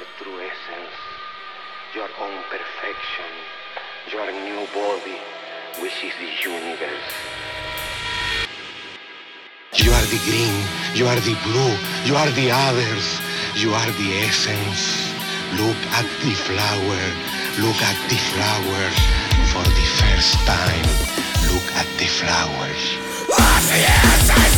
true essence, your own perfection, your new body, which is the universe. You are the green, you are the blue, you are the others, you are the essence. Look at the flower, look at the flower. For the first time, look at the flowers. What's the essence?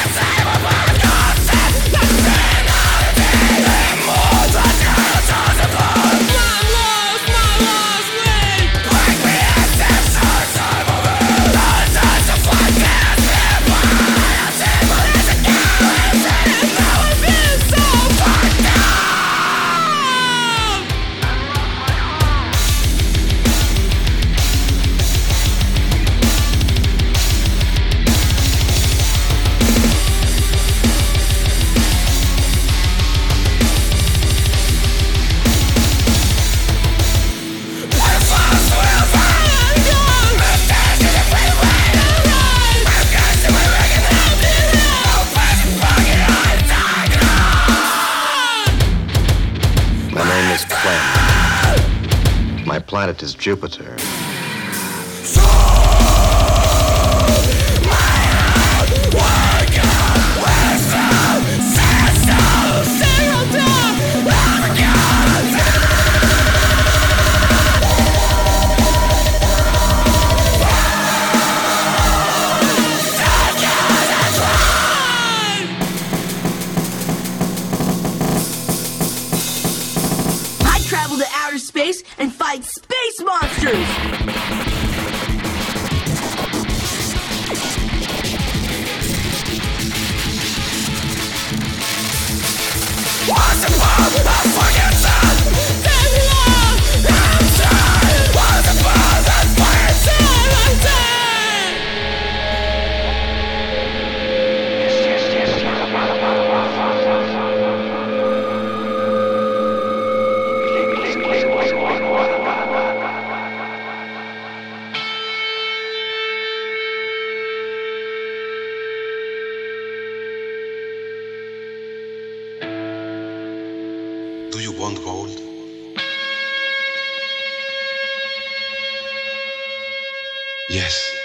My planet is Jupiter. Travel to outer space and fight space monsters! What's the bomb? I'm fucking sad! Baby love! I'm sad! What's the bomb? That's fucking sad! I'm sad! Yes. Do you want gold? Yes.